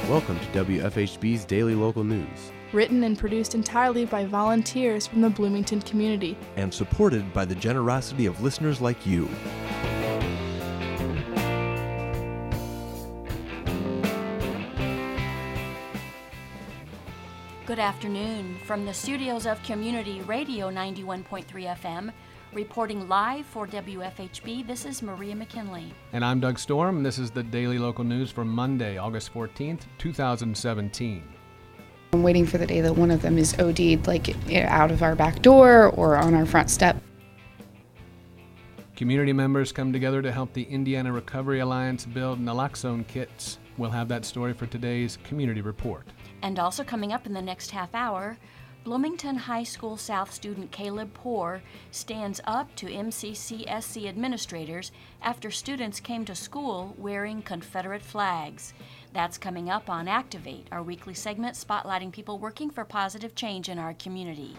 Welcome to WFHB's Daily Local News. Written and produced entirely by volunteers from the Bloomington community. And supported by the generosity of listeners like you. Good afternoon. From the studios of Community Radio 91.3 FM, reporting live for WFHB, this is Maria McKinley. And I'm Doug Storm. This is the Daily Local News for Monday, August 14th, 2017. I'm waiting for the day that one of them is OD'd, like out of our back door or on our front step. Community members come together to help the Indiana Recovery Alliance build naloxone kits. We'll have that story for today's Community Report. And also coming up in the next half hour, Bloomington High School South student Caleb Poore stands up to MCCSC administrators after students came to school wearing Confederate flags. That's coming up on Activate, our weekly segment spotlighting people working for positive change in our community.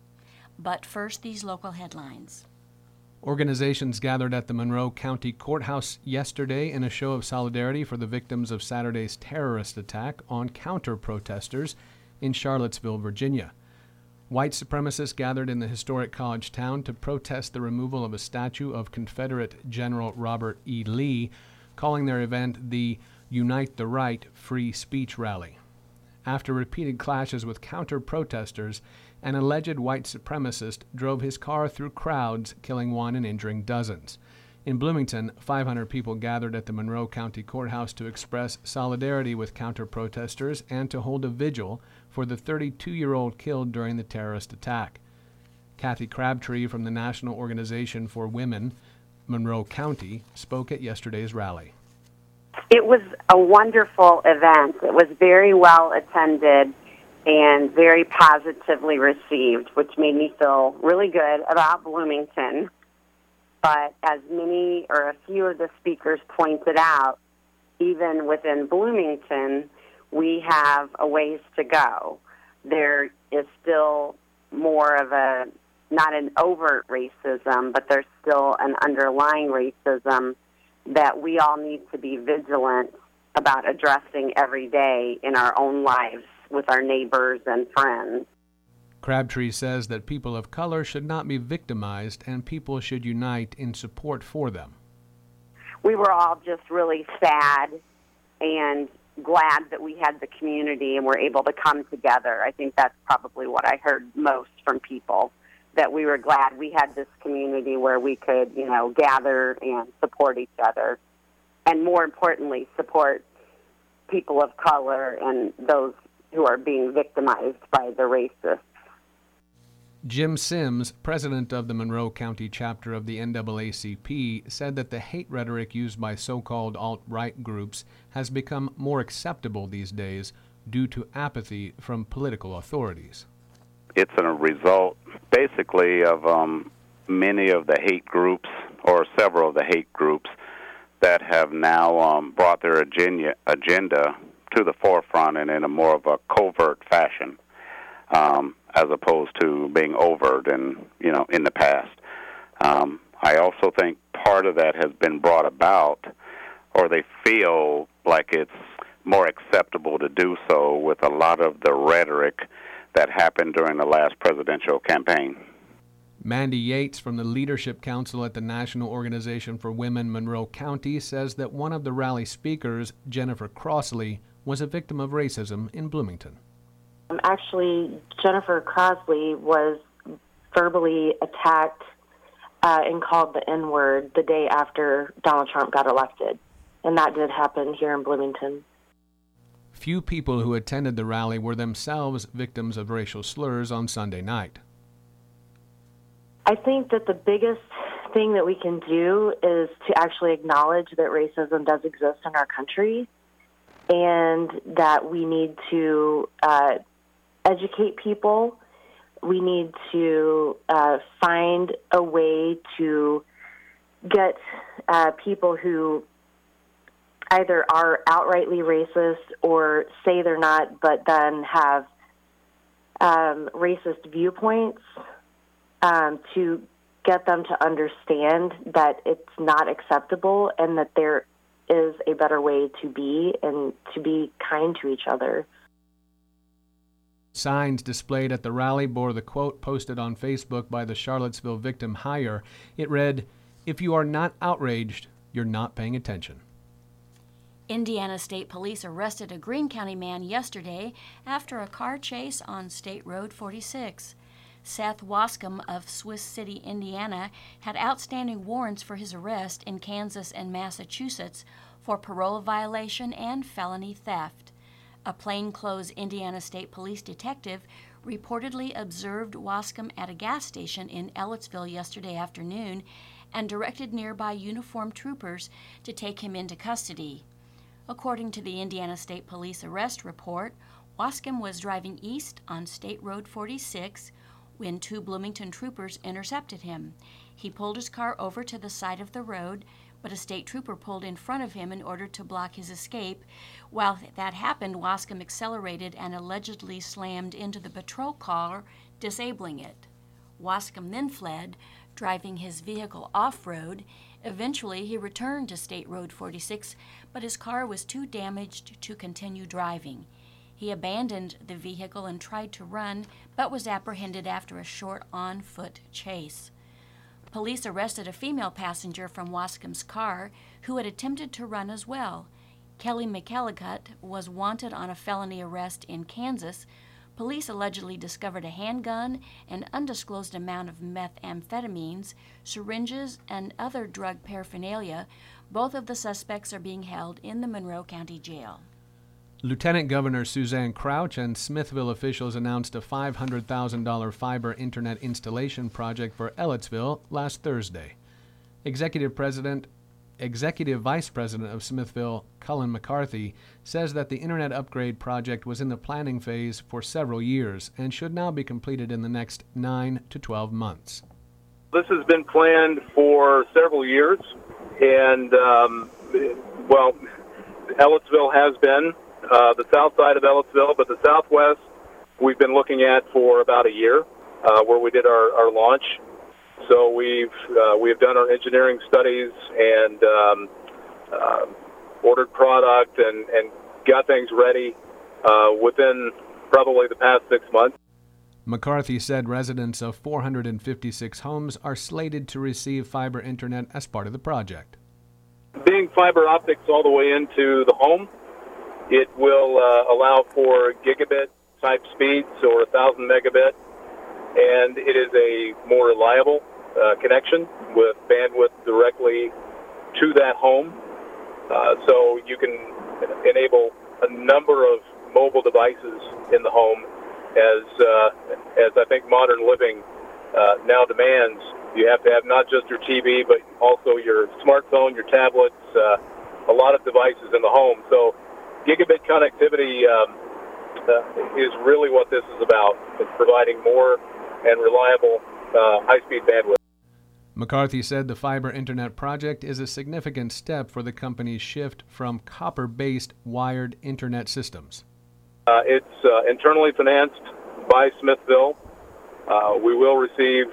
But first, these local headlines. Organizations gathered at the Monroe County Courthouse yesterday in a show of solidarity for the victims of Saturday's terrorist attack on counter-protesters in Charlottesville, Virginia. White supremacists gathered in the historic college town to protest the removal of a statue of Confederate General Robert E. Lee, calling their event the Unite the Right Free Speech Rally. After repeated clashes with counter-protesters, an alleged white supremacist drove his car through crowds, killing one and injuring dozens. In Bloomington, 500 people gathered at the Monroe County Courthouse to express solidarity with counter-protesters and to hold a vigil for the 32-year-old killed during the terrorist attack. Kathy Crabtree from the National Organization for Women, Monroe County, spoke at yesterday's rally. It was a wonderful event. It was very well attended and very positively received, which made me feel really good about Bloomington. But as many or a few of the speakers pointed out, even within Bloomington, we have a ways to go. There is still more of a, not an overt racism, but there's still an underlying racism that we all need to be vigilant about addressing every day in our own lives with our neighbors and friends. Crabtree says that people of color should not be victimized and people should unite in support for them. We were all just really sad and glad that we had the community and were able to come together. I think that's probably what I heard most from people, that we were glad we had this community where we could, gather and support each other. And more importantly, support people of color and those who are being victimized by the racists. Jim Sims, president of the Monroe County chapter of the NAACP, said that the hate rhetoric used by so-called alt-right groups has become more acceptable these days due to apathy from political authorities. It's a result, basically, of many of the hate groups, or several of the hate groups, that have now brought their agenda to the forefront and in a more of a covert fashion, as opposed to being overt in the past. I also think part of that has been brought about, or they feel like it's more acceptable to do so with a lot of the rhetoric that happened during the last presidential campaign. Mandy Yates from the Leadership Council at the National Organization for Women Monroe County says that one of the rally speakers, Jennifer Crossley, was a victim of racism in Bloomington. Actually, Jennifer Crossley was verbally attacked and called the N-word the day after Donald Trump got elected, and that did happen here in Bloomington. Few people who attended the rally were themselves victims of racial slurs on Sunday night. I think that the biggest thing that we can do is to actually acknowledge that racism does exist in our country and that we need to educate people. We need to find a way to get people who either are outrightly racist or say they're not, but then have racist viewpoints, to get them to understand that it's not acceptable and that there is a better way to be and to be kind to each other. Signs displayed at the rally bore the quote posted on Facebook by the Charlottesville victim Hire. It read, "If you are not outraged, you're not paying attention." Indiana State Police arrested a Greene County man yesterday after a car chase on State Road 46. Seth Wascom of Swiss City, Indiana, had outstanding warrants for his arrest in Kansas and Massachusetts for parole violation and felony theft. A plainclothes Indiana State Police detective reportedly observed Wascom at a gas station in Ellettsville yesterday afternoon and directed nearby uniformed troopers to take him into custody. According to the Indiana State Police arrest report, Wascom was driving east on State Road 46 when two Bloomington troopers intercepted him. He pulled his car over to the side of the road, but a state trooper pulled in front of him in order to block his escape. While that happened, Wascom accelerated and allegedly slammed into the patrol car, disabling it. Wascom then fled, driving his vehicle off-road. Eventually, he returned to State Road 46, but his car was too damaged to continue driving. He abandoned the vehicle and tried to run, but was apprehended after a short on-foot chase. Police arrested a female passenger from Wascom's car who had attempted to run as well. Kelly McElligott was wanted on a felony arrest in Kansas. Police allegedly discovered a handgun, an undisclosed amount of methamphetamines, syringes, and other drug paraphernalia. Both of the suspects are being held in the Monroe County Jail. Lieutenant Governor Suzanne Crouch and Smithville officials announced a $500,000 fiber internet installation project for Ellettsville last Thursday. Executive Vice President of Smithville, Cullen McCarthy, says that the internet upgrade project was in the planning phase for several years and should now be completed in the next 9 to 12 months. This has been planned for several years, and, Ellettsville has been. The south side of Ellettsville, but the southwest we've been looking at for about a year, where we did our launch. So we've done our engineering studies and ordered product and got things ready within probably the past 6 months. McCarthy said residents of 456 homes are slated to receive fiber internet as part of the project. Being fiber optics all the way into the home, it will allow for gigabit-type speeds or 1,000 megabit, and it is a more reliable connection with bandwidth directly to that home. So you can enable a number of mobile devices in the home as I think modern living now demands. You have to have not just your TV, but also your smartphone, your tablets, a lot of devices in the home. So gigabit connectivity is really what this is about. It's providing more and reliable high-speed bandwidth. McCarthy said the fiber internet project is a significant step for the company's shift from copper-based wired internet systems. It's internally financed by Smithville. We will receive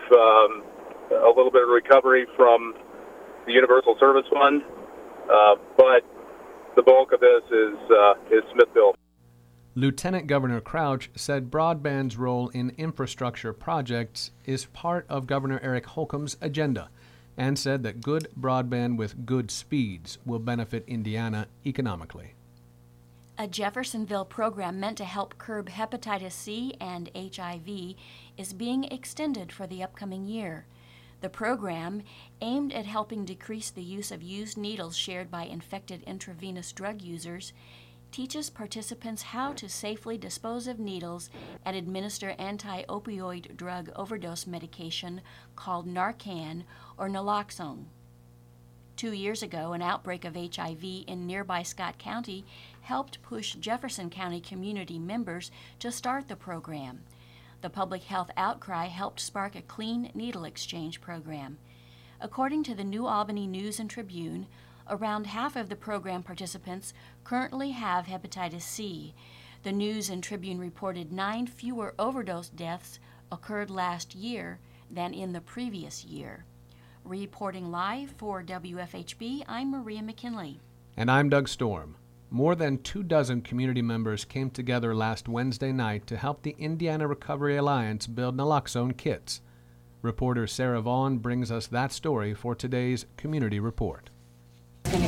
a little bit of recovery from the Universal Service Fund, but the bulk of this is Smithville. Lieutenant Governor Crouch said broadband's role in infrastructure projects is part of Governor Eric Holcomb's agenda and said that good broadband with good speeds will benefit Indiana economically. A Jeffersonville program meant to help curb hepatitis C and HIV is being extended for the upcoming year. The program, aimed at helping decrease the use of used needles shared by infected intravenous drug users, teaches participants how to safely dispose of needles and administer anti-opioid drug overdose medication called Narcan or naloxone. 2 years ago, an outbreak of HIV in nearby Scott County helped push Jefferson County community members to start the program. The public health outcry helped spark a clean needle exchange program. According to the New Albany News and Tribune, around half of the program participants currently have hepatitis C. The News and Tribune reported 9 fewer overdose deaths occurred last year than in the previous year. Reporting live for WFHB, I'm Maria McKinley. And I'm Doug Storm. More than 24 community members came together last Wednesday night to help the Indiana Recovery Alliance build naloxone kits. Reporter Sarah Vaughn brings us that story for today's Community Report. Give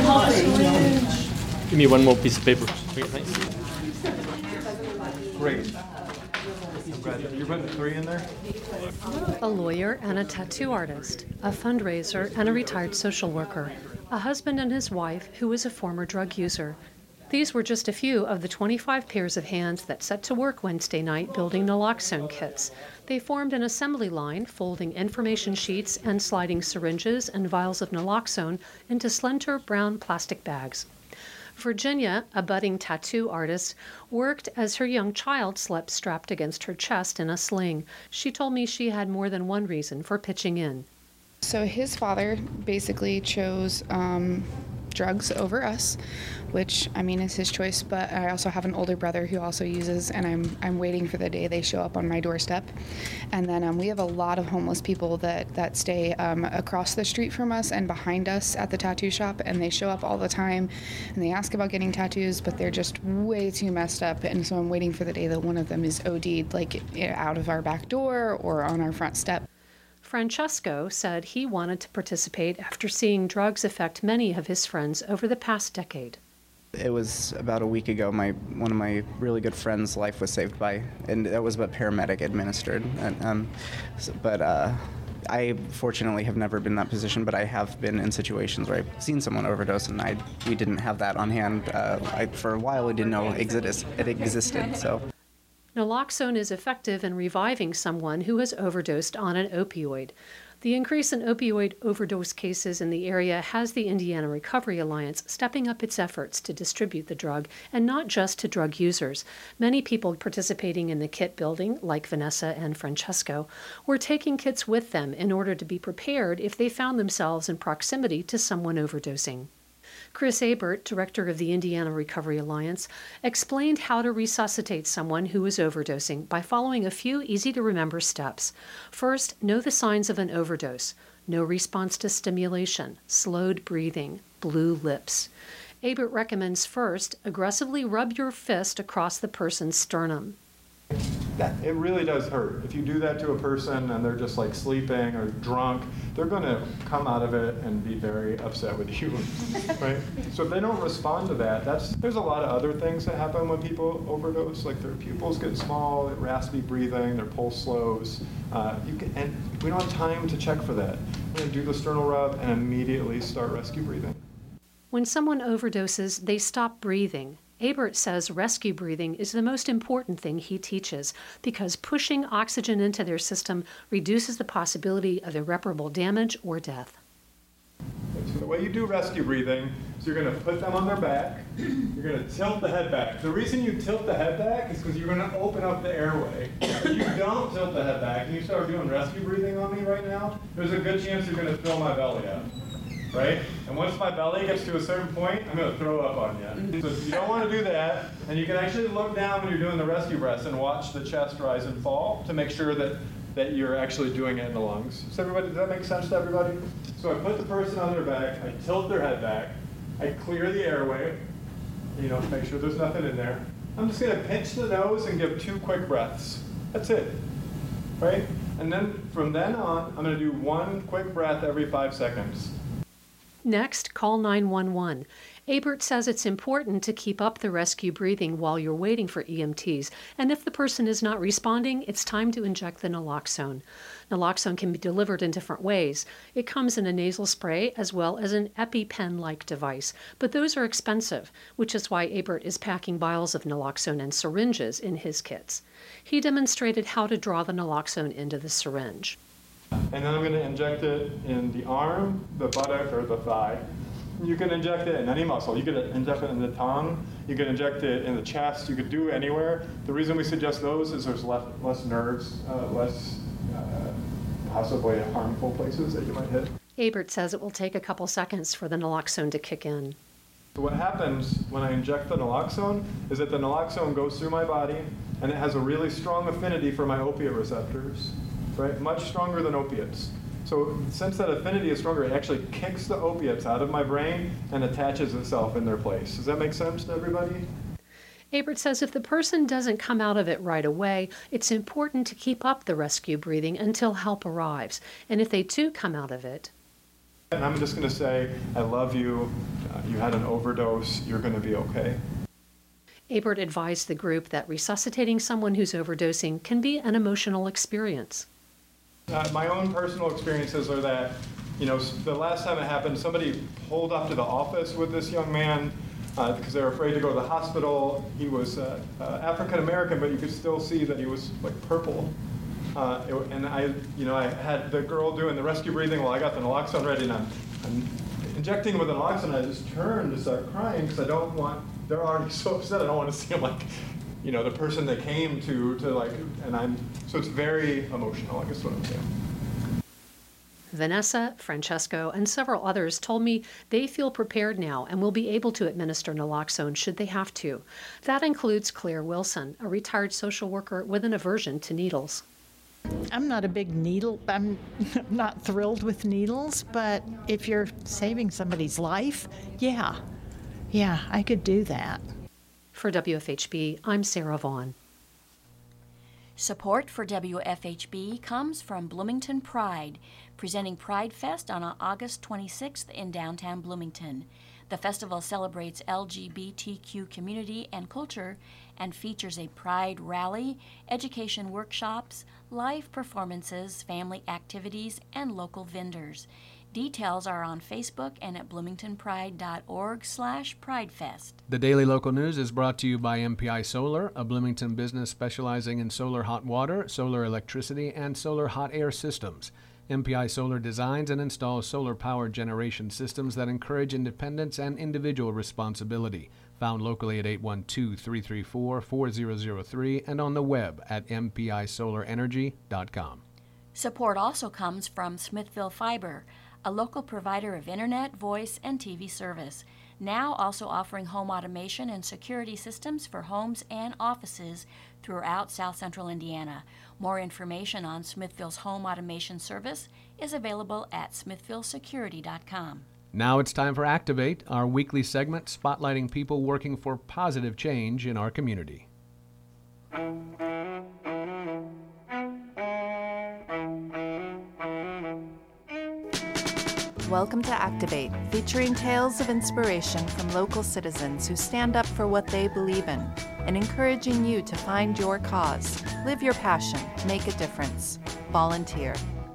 me one more piece of paper. Great. I'm glad you're putting 3 in there? A lawyer and a tattoo artist, a fundraiser and a retired social worker, a husband and his wife who is a former drug user. These were just a few of the 25 pairs of hands that set to work Wednesday night building naloxone kits. They formed an assembly line, folding information sheets and sliding syringes and vials of naloxone into slender brown plastic bags. Virginia, a budding tattoo artist, worked as her young child slept strapped against her chest in a sling. She told me she had more than one reason for pitching in. So his father basically chose drugs over us, which, I mean, is his choice, but I also have an older brother who also uses, and I'm waiting for the day they show up on my doorstep. And then we have a lot of homeless people that stay across the street from us and behind us at the tattoo shop, and they show up all the time, and they ask about getting tattoos, but they're just way too messed up, and so I'm waiting for the day that one of them is OD'd, like out of our back door or on our front step. Francesco said he wanted to participate after seeing drugs affect many of his friends over the past decade. It was about a week ago, one of my really good friends' life was saved by, and that was what paramedic administered. But I fortunately have never been in that position, but I have been in situations where I've seen someone overdose, and we didn't have that on hand. For a while, we didn't know it existed. So. Naloxone is effective in reviving someone who has overdosed on an opioid. The increase in opioid overdose cases in the area has the Indiana Recovery Alliance stepping up its efforts to distribute the drug, and not just to drug users. Many people participating in the kit building, like Vanessa and Francesco, were taking kits with them in order to be prepared if they found themselves in proximity to someone overdosing. Chris Abert, director of the Indiana Recovery Alliance, explained how to resuscitate someone who is overdosing by following a few easy-to-remember steps. First, know the signs of an overdose: no response to stimulation, slowed breathing, blue lips. Abert recommends first, aggressively rub your fist across the person's sternum. It really does hurt. If you do that to a person and they're just like sleeping or drunk, they're going to come out of it and be very upset with you, right? So if they don't respond to that, there's a lot of other things that happen when people overdose, like their pupils get small, raspy breathing, their pulse slows. And we don't have time to check for that. We're going to do the sternal rub and immediately start rescue breathing. When someone overdoses, they stop breathing. Abert says rescue breathing is the most important thing he teaches because pushing oxygen into their system reduces the possibility of irreparable damage or death. So the way you do rescue breathing is you're going to put them on their back, you're going to tilt the head back. The reason you tilt the head back is because you're going to open up the airway. If you don't tilt the head back and you start doing rescue breathing on me right now, there's a good chance you're going to fill my belly up. Right? And once my belly gets to a certain point, I'm going to throw up on you. So you don't want to do that. And you can actually look down when you're doing the rescue breaths and watch the chest rise and fall to make sure that you're actually doing it in the lungs. So everybody, does that make sense to everybody? So I put the person on their back, I tilt their head back, I clear the airway, make sure there's nothing in there. I'm just going to pinch the nose and give 2 quick breaths. That's it. Right? And then from then on, I'm going to do 1 quick breath every 5 seconds. Next, call 911. Abert says it's important to keep up the rescue breathing while you're waiting for EMTs, and if the person is not responding, it's time to inject the naloxone. Naloxone can be delivered in different ways. It comes in a nasal spray as well as an EpiPen-like device, but those are expensive, which is why Abert is packing vials of naloxone and syringes in his kits. He demonstrated how to draw the naloxone into the syringe. And then I'm going to inject it in the arm, the buttock, or the thigh. You can inject it in any muscle. You could inject it in the tongue. You can inject it in the chest. You could do it anywhere. The reason we suggest those is there's less nerves, less possibly harmful places that you might hit. Abert says it will take a couple seconds for the naloxone to kick in. So what happens when I inject the naloxone is that the naloxone goes through my body, and it has a really strong affinity for my opiate receptors. Right? Much stronger than opiates. So since that affinity is stronger, it actually kicks the opiates out of my brain and attaches itself in their place. Does that make sense to everybody? Abert says if the person doesn't come out of it right away, it's important to keep up the rescue breathing until help arrives. And if they do come out of it, and I'm just going to say, I love you, you had an overdose, you're going to be okay. Abert advised the group that resuscitating someone who's overdosing can be an emotional experience. My own personal experiences are that, the last time it happened, somebody pulled up to the office with this young man because they were afraid to go to the hospital. He was African American, but you could still see that he was like purple. And I had the girl doing the rescue breathing while I got the naloxone ready, and I'm injecting him with the naloxone. I just turned to start crying because they're already so upset. I don't want to see them the person they came to so it's very emotional, I guess what I'm saying. Vanessa, Francesco, and several others told me they feel prepared now and will be able to administer naloxone should they have to. That includes Claire Wilson, a retired social worker with an aversion to needles. I'm not I'm not thrilled with needles, but if you're saving somebody's life, yeah, I could do that. For WFHB, I'm Sarah Vaughn. Support for WFHB comes from Bloomington Pride, presenting Pride Fest on August 26th in downtown Bloomington. The festival celebrates LGBTQ community and culture and features a pride rally, education workshops, live performances, family activities, and local vendors. Details are on Facebook and at bloomingtonpride.org/pridefest. The Daily Local News is brought to you by MPI Solar, a Bloomington business specializing in solar hot water, solar electricity, and solar hot air systems. MPI Solar designs and installs solar power generation systems that encourage independence and individual responsibility. Found locally at 812-334-4003 and on the web at mpisolarenergy.com. Support also comes from Smithville Fiber, a local provider of internet, voice, and TV service, now also offering home automation and security systems for homes and offices throughout South Central Indiana. More information on Smithville's home automation service is available at smithvillesecurity.com. Now it's time for Activate, our weekly segment spotlighting people working for positive change in our community. Welcome to Activate, featuring tales of inspiration from local citizens who stand up for what they believe in and encouraging you to find your cause, live your passion, make a difference. Volunteer.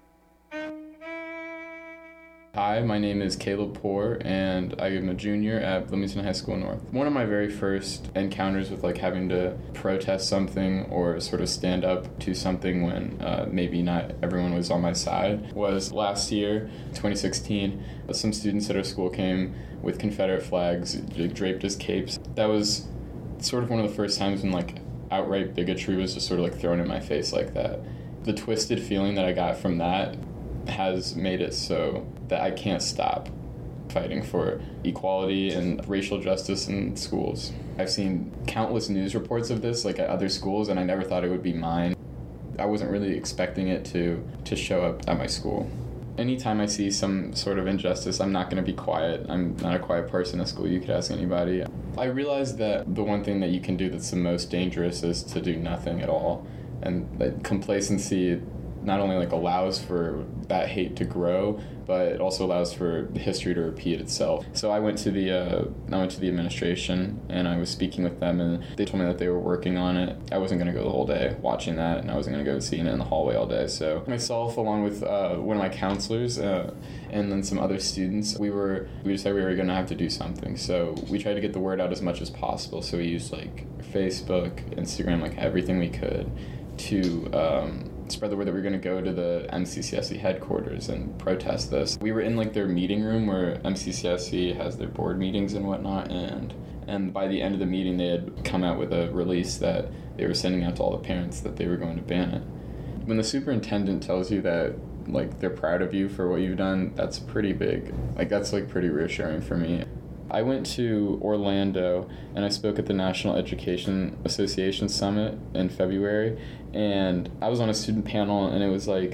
Hi, my name is Caleb Poor, and I am a junior at Bloomington High School North. One of my very first encounters with having to protest something or sort of stand up to something when maybe not everyone was on my side was last year, 2016. Some students at our school came with Confederate flags draped as capes. That was sort of one of the first times when outright bigotry was just sort of thrown in my face like that. The twisted feeling that I got from that has made it so that I can't stop fighting for equality and racial justice in schools. I've seen countless news reports of this at other schools, and I never thought it would be mine. I wasn't really expecting it to show up at my school. Anytime I see some sort of injustice, I'm not going to be quiet. I'm not a quiet person at school. You could ask anybody. I realized that the one thing that you can do that's the most dangerous is to do nothing at all. And that complacency not only allows for that hate to grow, but it also allows for history to repeat itself. So I went to the administration, and I was speaking with them, and they told me that they were working on it. I wasn't going to go the whole day watching that, and I wasn't going to go seeing it in the hallway all day. So myself, along with one of my counselors, and then some other students, we decided we were going to have to do something. So we tried to get the word out as much as possible. So we used Facebook, Instagram, everything we could to spread the word that we were going to go to the MCCSE headquarters and protest this. We were in their meeting room where MCCSE has their board meetings and whatnot, and by the end of the meeting they had come out with a release that they were sending out to all the parents that they were going to ban it. When the superintendent tells you that they're proud of you for what you've done, that's pretty big. That's pretty reassuring for me. I went to Orlando and I spoke at the National Education Association Summit in February, and I was on a student panel, and it was 5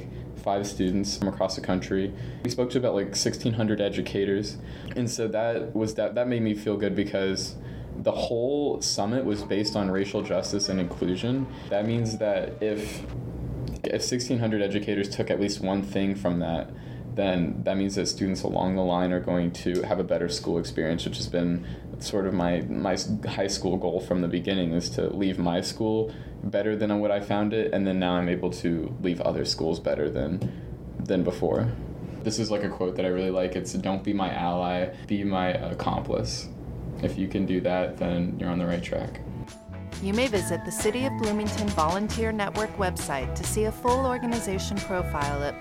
5 students from across the country. We spoke to about like 1,600 educators. And so that made me feel good because the whole summit was based on racial justice and inclusion. That means that if 1,600 educators took at least one thing from that, then that means that students along the line are going to have a better school experience, which has been sort of my high school goal from the beginning, is to leave my school better than what I found it, and then now I'm able to leave other schools better than before. This is like a quote that I really like. It's, "Don't be my ally, be my accomplice." If you can do that, then you're on the right track. You may visit the City of Bloomington Volunteer Network website to see a full organization profile at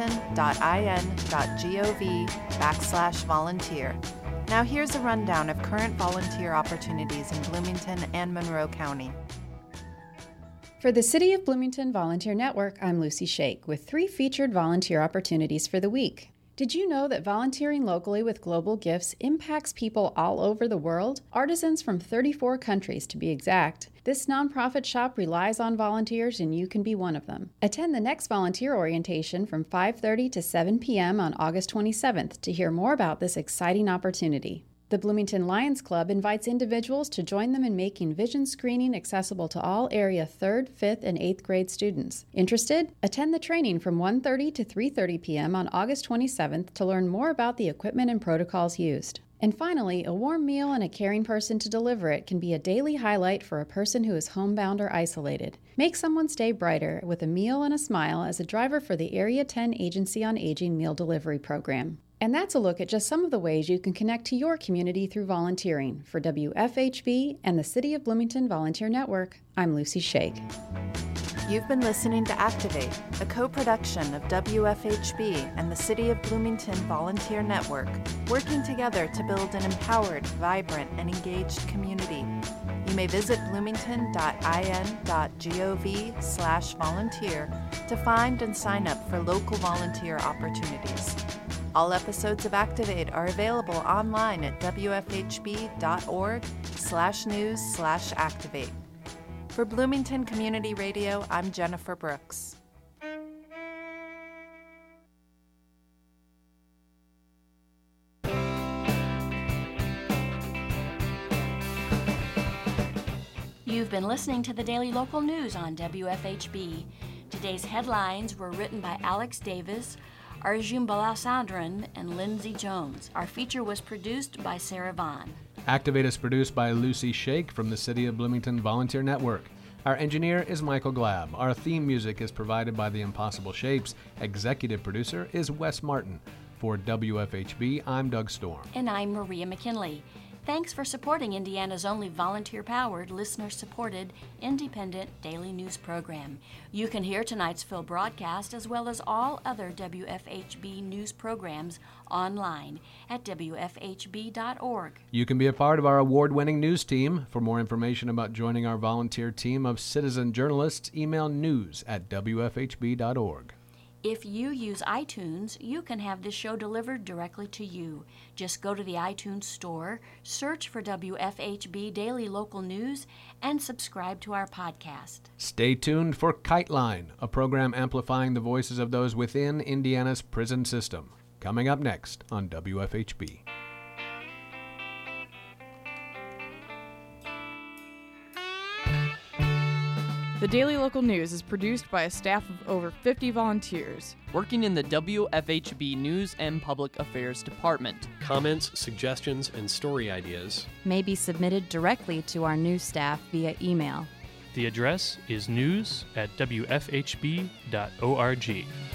bloomington.in.gov/volunteer. Now here's a rundown of current volunteer opportunities in Bloomington and Monroe County. For the City of Bloomington Volunteer Network, I'm Lucy Shake with 3 featured volunteer opportunities for the week. Did you know that volunteering locally with Global Gifts impacts people all over the world? Artisans from 34 countries, to be exact. This nonprofit shop relies on volunteers, and you can be one of them. Attend the next volunteer orientation from 5:30 to 7 p.m. on August 27th to hear more about this exciting opportunity. The Bloomington Lions Club invites individuals to join them in making vision screening accessible to all area 3rd, 5th, and 8th grade students. Interested? Attend the training from 1:30 to 3:30 p.m. on August 27th to learn more about the equipment and protocols used. And finally, a warm meal and a caring person to deliver it can be a daily highlight for a person who is homebound or isolated. Make someone's day brighter with a meal and a smile as a driver for the Area 10 Agency on Aging Meal Delivery Program. And that's a look at just some of the ways you can connect to your community through volunteering. For WFHB and the City of Bloomington Volunteer Network, I'm Lucy Shake. You've been listening to Activate, a co-production of WFHB and the City of Bloomington Volunteer Network, working together to build an empowered, vibrant, and engaged community. You may visit bloomington.in.gov/volunteer to find and sign up for local volunteer opportunities. All episodes of Activate are available online at wfhb.org/news/activate. For Bloomington Community Radio, I'm Jennifer Brooks. You've been listening to the Daily Local News on WFHB. Today's headlines were written by Alex Davis, Arjun Balasandran, and Lindsay Jones. Our feature was produced by Sarah Vaughn. Activate is produced by Lucy Shake from the City of Bloomington Volunteer Network. Our engineer is Michael Glab. Our theme music is provided by The Impossible Shapes. Executive producer is Wes Martin. For WFHB, I'm Doug Storm. And I'm Maria McKinley. Thanks for supporting Indiana's only volunteer-powered, listener-supported, independent daily news program. You can hear tonight's full broadcast as well as all other WFHB news programs online at WFHB.org. You can be a part of our award-winning news team. For more information about joining our volunteer team of citizen journalists, email news@WFHB.org. If you use iTunes, you can have this show delivered directly to you. Just go to the iTunes store, search for WFHB Daily Local News, and subscribe to our podcast. Stay tuned for KiteLine, a program amplifying the voices of those within Indiana's prison system. Coming up next on WFHB. The Daily Local News is produced by a staff of over 50 volunteers working in the WFHB News and Public Affairs Department. Comments, suggestions, and story ideas may be submitted directly to our news staff via email. The address is news@wfhb.org.